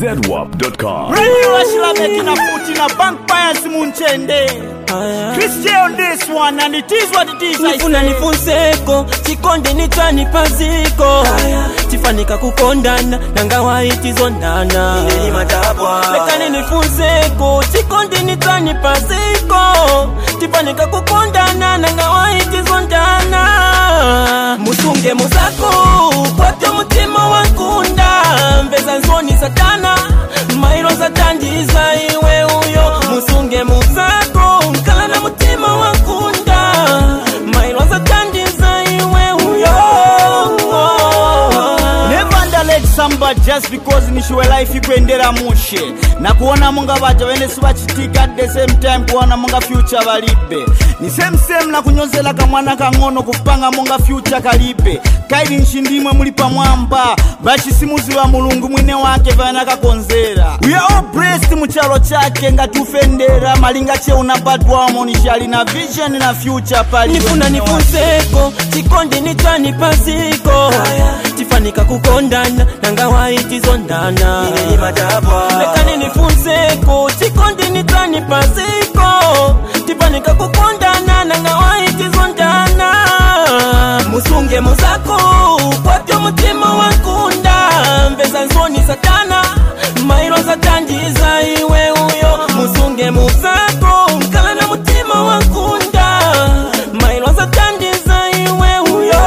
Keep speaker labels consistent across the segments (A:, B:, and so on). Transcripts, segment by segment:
A: ZWAP.com.
B: Radio Ashla making a foot in a bank by Simunchende. Chris J on this one, and it is what it is.
C: Nifuna nifunseko, chikonde nitani paziko. Tifanika kukondana, nangawa itizondana. Lekani nifunseko, chikonde nitani paziko. Tifanika kukondana, nangawa itizondana. Musunge muzako, kwate mutima wakunda. Mbeza nzoni satana, mairo satandiza iwe uyo. Musunge muzako, kala na mutima wakunda. Mairo satandiza iwe uyo.
B: Never underrate somebody just because nishiwe life ikuendera mushe. Na kuona munga baja wene sibachitika at the same time kuona munga future balibe. Ni same na kunyozela kamwana kangono kupanga munga future kalibe. Kaili nshindimwe mulipa mwamba. Bachi simuzi wa mulungu mwine wake vana kakonzera. We are all blessed muchalo chake nga tufendera. Malinga che unabadwa monishali na vision na future pali.
C: Nifuna nifunseko, chikonde nitani paziko. Tifanika kukondana, nangawa itizondana. Lekani nifunseko, chikonde nitani paziko. Tifanika kukondana, nangawa itizondana. Musunge muzako, kwate mutima wakunda. Mbeza nzoni satana, mairo satandiza iwe uyo. Musunge muzako, kala na mutima wakunda. Mairo satandiza iwe uyo.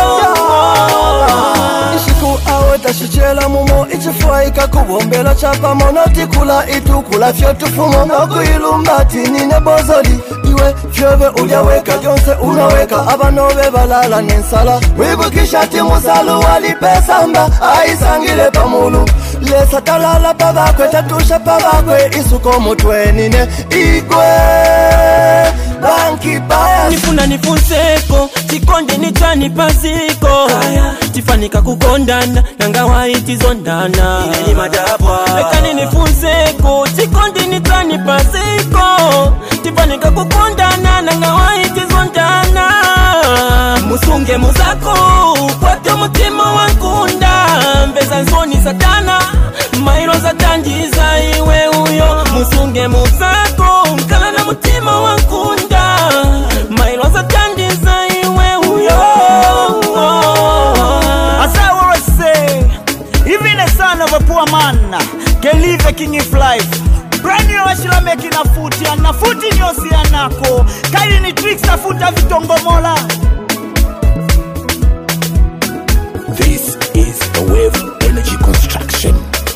D: Ishiku awe tashichela mumo, ichifuaika kubombela chapa monoti kula itukula fyo tufumo. Noku ilumbati nine bozoli, iwe fyove uyaweka jonse unaweka. Abanobe balala nensala, wibukisha timu salu walipesamba. Aisangile pamulu, lesa talala pabakwe, tatusha pabakwe. Isuko mutwenine, igwe banki baya.
C: Nifuna nifunseko, chikonde nitani paziko. Tifanika kukondana, nangawa itizondana. Lekani nifunseko, chikonde nitani paziko. Tifanika kukondana, nangawa itizondana. Musunge muzako, kwate mutima wakunda. Mbeza nzoni satana, mairo satandiza iwe uyo. Musunge muzako, kala na mutima wakunda. Mairo satandiza iwe uyo.
B: As I always say, even a son of a poor man can live a king of life. Brand new Ashla making a foot and a foot in your sianako. Kaili ni tricks a foot of vitongomola.
A: This is the Wave Energy Construction.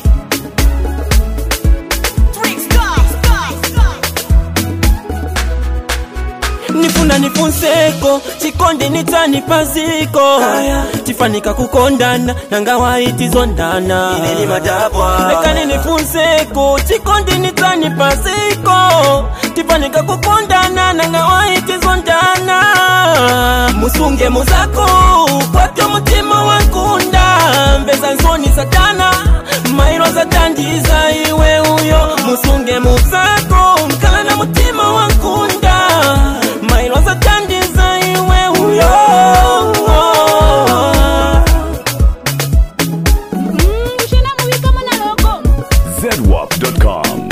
C: Nifuna nifunseko, chikonde nitani paziko. Tifanika kukondana, nangawa itizondana. Lekani nifunseko, chikonde nitani paziko. Tifanika kukondana, nangawa itizondana. Musunge muzako, kwate mutima wakunda. Mbeza nzoni satana, mairo satandiza iwe uyo. Musunge muzako, kala na mutima wakunda. Mairo satandiza iwe uyo.
A: ZWAP.com.